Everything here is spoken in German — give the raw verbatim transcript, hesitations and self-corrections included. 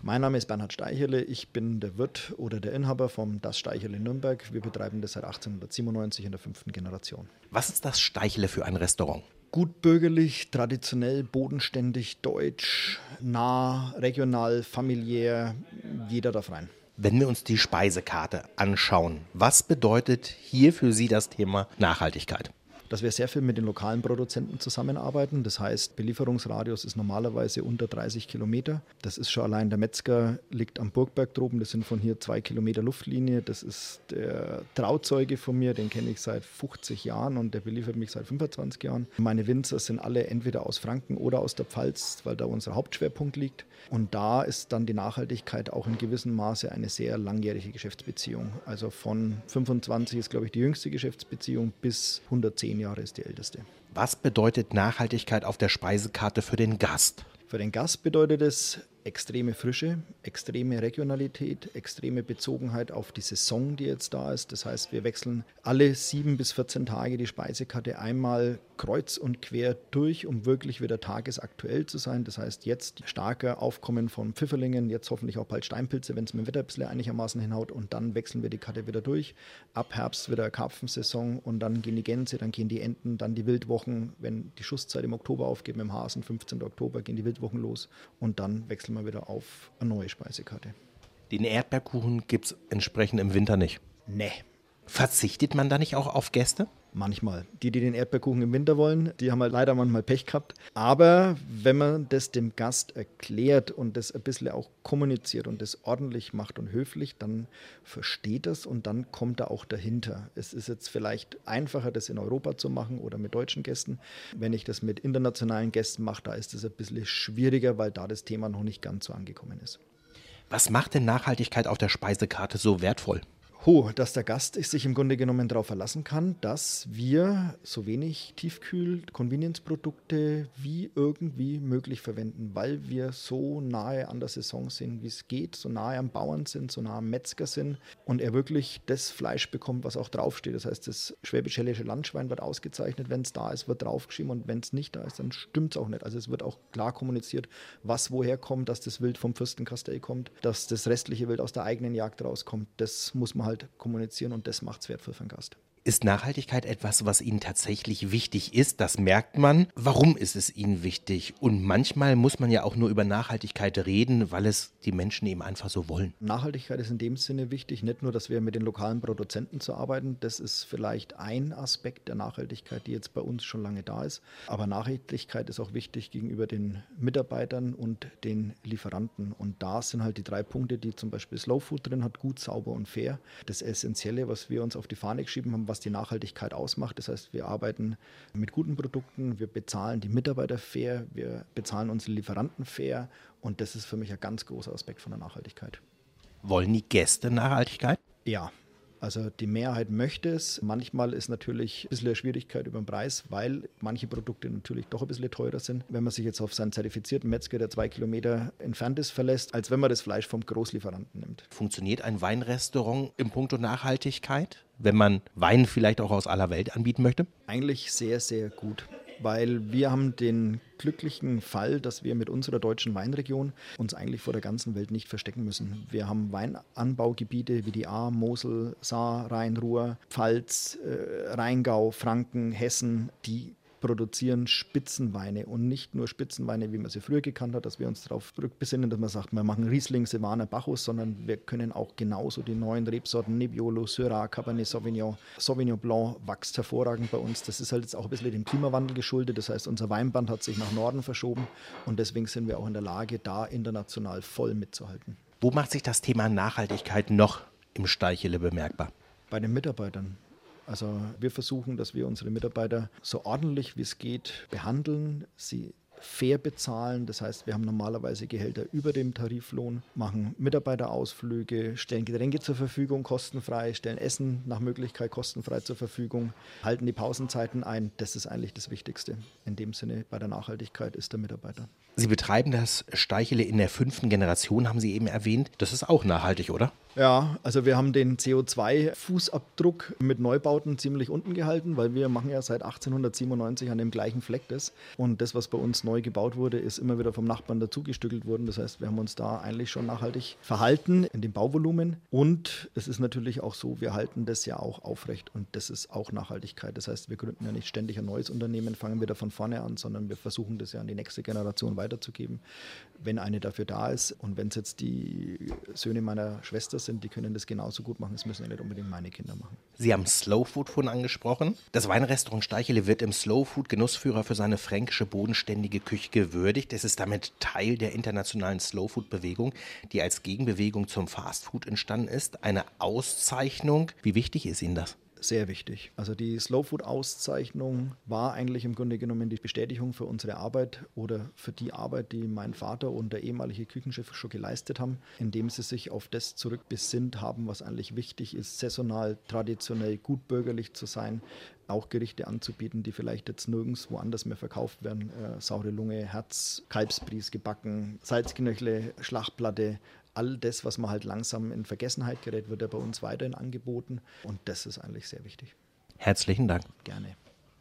Mein Name ist Bernhard Steicherle, ich bin der Wirt oder der Inhaber vom Das Steicherle Nürnberg. Wir betreiben das seit achtzehnhundertsiebenundneunzig in der fünften Generation. Was ist das Steicherle für ein Restaurant? Gut bürgerlich, traditionell, bodenständig, deutsch, nah, regional, familiär, jeder darf rein. Wenn wir uns die Speisekarte anschauen, was bedeutet hier für Sie das Thema Nachhaltigkeit? Dass wir sehr viel mit den lokalen Produzenten zusammenarbeiten. Das heißt, Belieferungsradius ist normalerweise unter dreißig Kilometer. Das ist schon allein der Metzger, liegt am Burgberg droben. Das sind von hier zwei Kilometer Luftlinie. Das ist der Trauzeuge von mir, den kenne ich seit fünfzig Jahren und der beliefert mich seit fünfundzwanzig Jahren. Meine Winzer sind alle entweder aus Franken oder aus der Pfalz, weil da unser Hauptschwerpunkt liegt. Und da ist dann die Nachhaltigkeit auch in gewissem Maße eine sehr langjährige Geschäftsbeziehung. Also von fünfundzwanzig ist, glaube ich, die jüngste Geschäftsbeziehung bis hundertzehn Jahre ist die älteste. Was bedeutet Nachhaltigkeit auf der Speisekarte für den Gast? Für den Gast bedeutet es extreme Frische, extreme Regionalität, extreme Bezogenheit auf die Saison, die jetzt da ist. Das heißt, wir wechseln alle sieben bis vierzehn Tage die Speisekarte einmal kreuz und quer durch, um wirklich wieder tagesaktuell zu sein. Das heißt, jetzt starker Aufkommen von Pfifferlingen, jetzt hoffentlich auch bald Steinpilze, wenn es mit dem Wetter ein bisschen einigermaßen hinhaut. Und dann wechseln wir die Karte wieder durch. Ab Herbst wieder Karpfensaison und dann gehen die Gänse, dann gehen die Enten, dann die Wildwochen. Wenn die Schusszeit im Oktober aufgeht mit dem Hasen, fünfzehnten Oktober, gehen die Wildwochen los und dann wechseln wir wieder auf eine neue Speisekarte. Den Erdbeerkuchen gibt es entsprechend im Winter nicht. Nee. Verzichtet man da nicht auch auf Gäste? Manchmal. Die, die den Erdbeerkuchen im Winter wollen, die haben halt leider manchmal Pech gehabt. Aber wenn man das dem Gast erklärt und das ein bisschen auch kommuniziert und das ordentlich macht und höflich, dann versteht das und dann kommt er auch dahinter. Es ist jetzt vielleicht einfacher, das in Europa zu machen oder mit deutschen Gästen. Wenn ich das mit internationalen Gästen mache, da ist es ein bisschen schwieriger, weil da das Thema noch nicht ganz so angekommen ist. Was macht denn Nachhaltigkeit auf der Speisekarte so wertvoll? Oh, dass der Gast sich im Grunde genommen darauf verlassen kann, dass wir so wenig Tiefkühl-Convenience-Produkte wie irgendwie möglich verwenden, weil wir so nahe an der Saison sind, wie es geht, so nahe am Bauern sind, so nah am Metzger sind und er wirklich das Fleisch bekommt, was auch draufsteht. Das heißt, das schwäbisch-hällische Landschwein wird ausgezeichnet, wenn es da ist, wird draufgeschrieben und wenn es nicht da ist, dann stimmt es auch nicht. Also es wird auch klar kommuniziert, was woher kommt, dass das Wild vom Fürstenkastell kommt, dass das restliche Wild aus der eigenen Jagd rauskommt. Das muss man halt kommunizieren und das macht es wertvoll für den Gast. Ist Nachhaltigkeit etwas, was Ihnen tatsächlich wichtig ist? Das merkt man. Warum ist es Ihnen wichtig? Und manchmal muss man ja auch nur über Nachhaltigkeit reden, weil es die Menschen eben einfach so wollen. Nachhaltigkeit ist in dem Sinne wichtig, nicht nur, dass wir mit den lokalen Produzenten zu arbeiten. Das ist vielleicht ein Aspekt der Nachhaltigkeit, die jetzt bei uns schon lange da ist. Aber Nachhaltigkeit ist auch wichtig gegenüber den Mitarbeitern und den Lieferanten. Und da sind halt die drei Punkte, die zum Beispiel Slow Food drin hat, gut, sauber und fair. Das Essentielle, was wir uns auf die Fahne geschrieben haben, was die Nachhaltigkeit ausmacht. Das heißt, wir arbeiten mit guten Produkten, wir bezahlen die Mitarbeiter fair, wir bezahlen unsere Lieferanten fair und das ist für mich ein ganz großer Aspekt von der Nachhaltigkeit. Wollen die Gäste Nachhaltigkeit? Ja. Also die Mehrheit möchte es. Manchmal ist natürlich ein bisschen eine Schwierigkeit über den Preis, weil manche Produkte natürlich doch ein bisschen teurer sind. Wenn man sich jetzt auf seinen zertifizierten Metzger, der zwei Kilometer entfernt ist, verlässt, als wenn man das Fleisch vom Großlieferanten nimmt. Funktioniert ein Weinrestaurant im Punkto Nachhaltigkeit, wenn man Wein vielleicht auch aus aller Welt anbieten möchte? Eigentlich sehr, sehr gut. Weil wir haben den glücklichen Fall, dass wir mit unserer deutschen Weinregion uns eigentlich vor der ganzen Welt nicht verstecken müssen. Wir haben Weinanbaugebiete wie die Ahr, Mosel, Saar, Rhein-Ruhr, Pfalz, äh, Rheingau, Franken, Hessen, die produzieren Spitzenweine und nicht nur Spitzenweine, wie man sie früher gekannt hat, dass wir uns darauf rückbesinnen, dass man sagt, wir machen Riesling, Silvaner, Bacchus, sondern wir können auch genauso die neuen Rebsorten Nebbiolo, Syrah, Cabernet Sauvignon, Sauvignon Blanc wächst hervorragend bei uns. Das ist halt jetzt auch ein bisschen dem Klimawandel geschuldet, das heißt, unser Weinband hat sich nach Norden verschoben und deswegen sind wir auch in der Lage, da international voll mitzuhalten. Wo macht sich das Thema Nachhaltigkeit noch im Steicherle bemerkbar? Bei den Mitarbeitern. Also wir versuchen, dass wir unsere Mitarbeiter so ordentlich wie es geht behandeln, sie fair bezahlen. Das heißt, wir haben normalerweise Gehälter über dem Tariflohn, machen Mitarbeiterausflüge, stellen Getränke zur Verfügung kostenfrei, stellen Essen nach Möglichkeit kostenfrei zur Verfügung, halten die Pausenzeiten ein. Das ist eigentlich das Wichtigste. In dem Sinne bei der Nachhaltigkeit ist der Mitarbeiter. Sie betreiben das Steicherle in der fünften Generation, haben Sie eben erwähnt. Das ist auch nachhaltig, oder? Ja, also wir haben den C O zwei Fußabdruck mit Neubauten ziemlich unten gehalten, weil wir machen ja seit achtzehnhundertsiebenundneunzig an dem gleichen Fleck das. Und das, was bei uns neu gebaut wurde, ist immer wieder vom Nachbarn dazugestückelt worden. Das heißt, wir haben uns da eigentlich schon nachhaltig verhalten in dem Bauvolumen. Und es ist natürlich auch so, wir halten das ja auch aufrecht und das ist auch Nachhaltigkeit. Das heißt, wir gründen ja nicht ständig ein neues Unternehmen, fangen wieder von vorne an, sondern wir versuchen das ja an die nächste Generation weiterzugeben, wenn eine dafür da ist. Und wenn es jetzt die Söhne meiner Schwester sind, die können das genauso gut machen. Das müssen ja nicht unbedingt meine Kinder machen. Sie haben Slow Food vorhin angesprochen. Das Weinrestaurant Steichele wird im Slow Food Genussführer für seine fränkische bodenständige Küche gewürdigt. Es ist damit Teil der internationalen Slow Food Bewegung, die als Gegenbewegung zum Fast Food entstanden ist. Eine Auszeichnung. Wie wichtig ist Ihnen das? Sehr wichtig. Also die Slow Food Auszeichnung war eigentlich im Grunde genommen die Bestätigung für unsere Arbeit oder für die Arbeit, die mein Vater und der ehemalige Küchenchef schon geleistet haben, indem sie sich auf das zurückbesinnt haben, was eigentlich wichtig ist, saisonal, traditionell, gut bürgerlich zu sein, auch Gerichte anzubieten, die vielleicht jetzt nirgends woanders mehr verkauft werden. Äh, saure Lunge, Herz, Kalbsbries gebacken, Salzknöchle, Schlachtplatte. All das, was man halt langsam in Vergessenheit gerät, wird ja bei uns weiterhin angeboten. Und das ist eigentlich sehr wichtig. Herzlichen Dank. Gerne.